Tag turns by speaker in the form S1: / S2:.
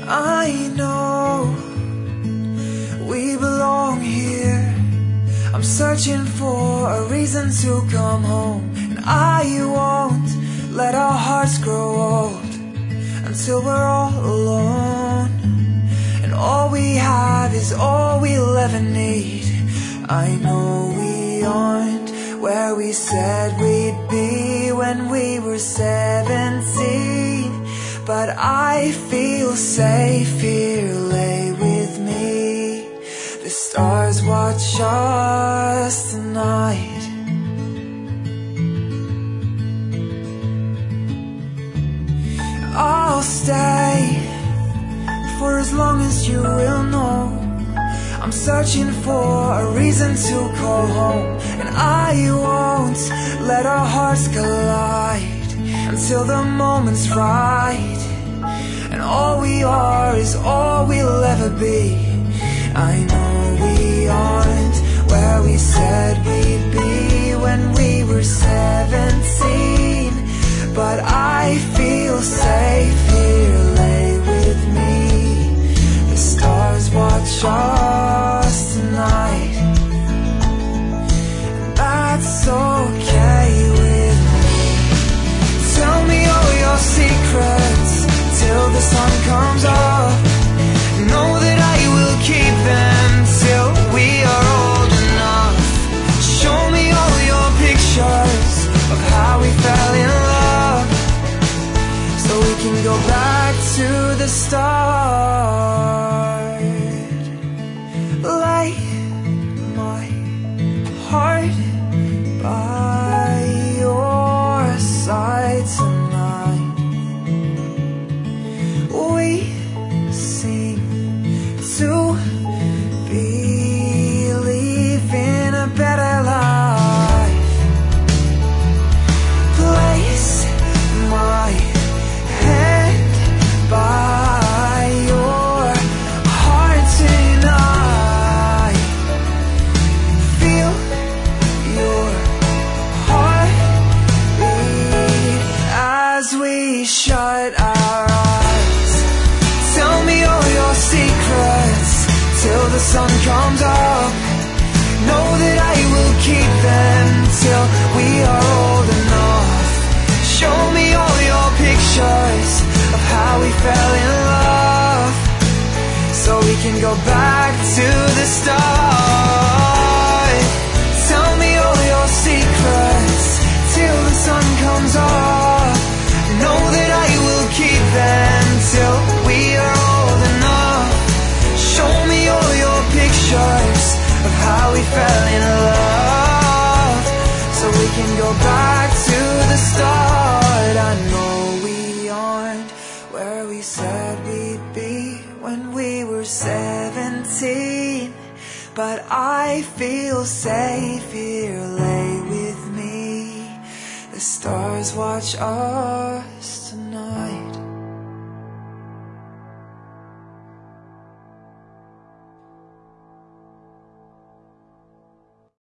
S1: I know we belong here. I'm searching for a reason to come home, and I won't let our hearts grow old until we're all alone, and all we have is all we'll ever need. I know we aren't where we said we'd be when we were 17, but I feel safe here, lay with me. The stars watch us tonight. I'll stay for as long as you will know. I'm searching for a reason to call home, and I won't let our hearts collide until the moment's right, and all we are is all we'll ever be. I know we aren't where we said we'd be when we were 17, but I feel safe here, lay with me. The stars watch us tonight, and that's okay with me. Tell me all your secrets till the sun comes up. Know that I will keep them till we are old enough. Show me all your pictures of how we fell in love, so we can go back to the start. Lay my heart by your side tonight. We seem to believe in a better life. Place my hand by your heart tonight. Feel your heart beat as we shut our eyes. Tell me all your secrets till the sun comes up. Know that I will keep them till we are old enough. Show me all your pictures of how we fell in love, so we can go back to the start. Tell me all your secrets till the sun comes up. Know that I will keep them till we are old enough. Show me all your pictures of how we fell in love, so we can go back to the start. I know we aren't where we said we'd be when we were 17, but I feel safe here, lay with me. The stars watch us tonight.